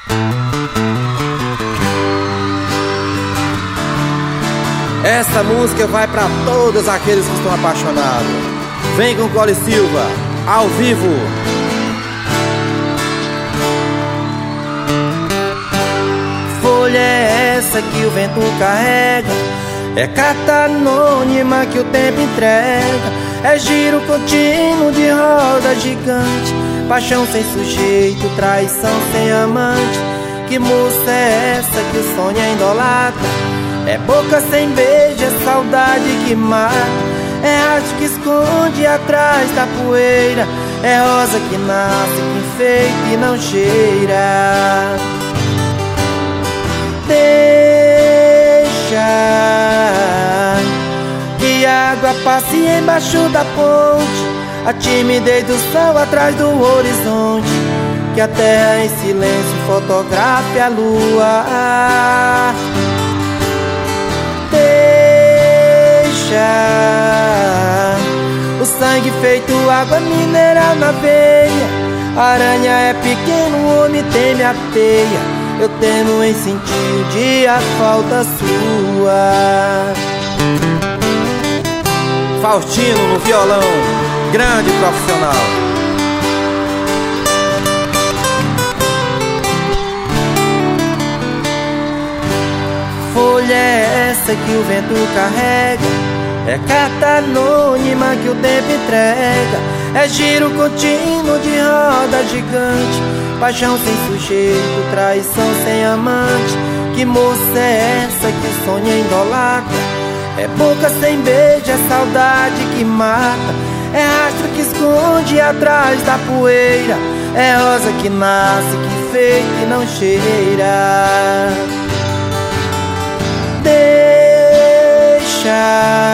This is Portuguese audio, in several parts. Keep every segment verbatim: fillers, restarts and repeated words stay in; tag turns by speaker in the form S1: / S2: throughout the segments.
S1: Essa música vai pra todos aqueles que estão apaixonados. Vem com Cole Silva, ao vivo.
S2: Folha é essa que o vento carrega, é carta anônima que o tempo entrega, é giro contínuo de roda gigante, paixão sem sujeito, traição sem amante. Que moça é essa que o sonho é idolatra? É boca sem beijo, é saudade que mata, é arte que esconde atrás da poeira, é rosa que nasce, que enfeita e não cheira. Deixa que a água passe embaixo da ponte, a timidez do sol atrás do horizonte, que a terra em silêncio fotografe a lua. O sangue feito água mineral na veia, aranha é pequeno, o homem teme a teia. Eu temo em sentir o dia a falta sua.
S1: Faustino no violão, grande profissional.
S2: Folha é essa que o vento carrega, é carta anônima que o tempo entrega, é giro contínuo de roda gigante, paixão sem sujeito, traição sem amante. Que moça é essa que sonha idolatra? É boca sem beijo, é saudade que mata, é rastro que esconde atrás da poeira, é rosa que nasce, que enfeita e não cheira. Deixa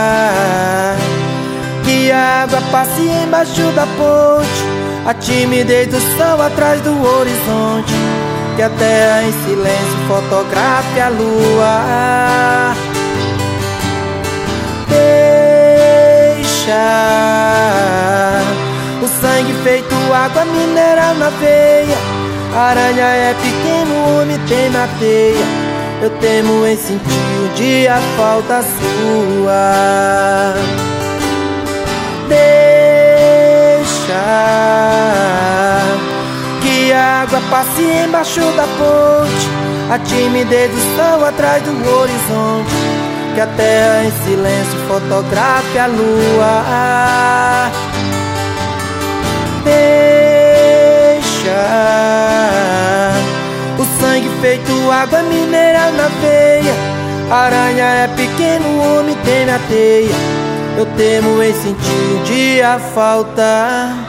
S2: que a água passe embaixo da ponte, a timidez do sol atrás do horizonte, que a terra em silêncio fotografe a lua. Deixa o sangue feito água mineral na veia, aranha é pequeno, o homem tem na teia. Eu temo em sentir o dia a falta sua. Deixa que a água passe embaixo da ponte, a timidez do sol atrás do horizonte, que a terra em silêncio fotografe a lua. Deixa o sangue feito água mineral na veia, aranha é pequeno, o homem tem na teia. Eu temo em sentir o dia a falta